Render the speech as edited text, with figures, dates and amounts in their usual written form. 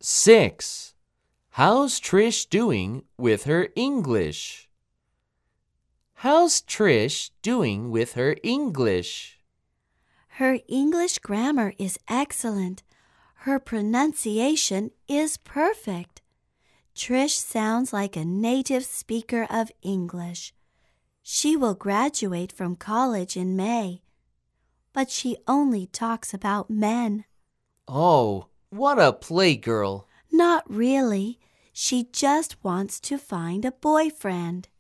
6. How's Trish doing with her English? How's Trish doing with her English? Her English grammar is excellent. Her pronunciation is perfect. Trish sounds like a native speaker of English. She will graduate from college in May, but she only talks about men. Oh, what a playgirl! Not really. She just wants to find a boyfriend.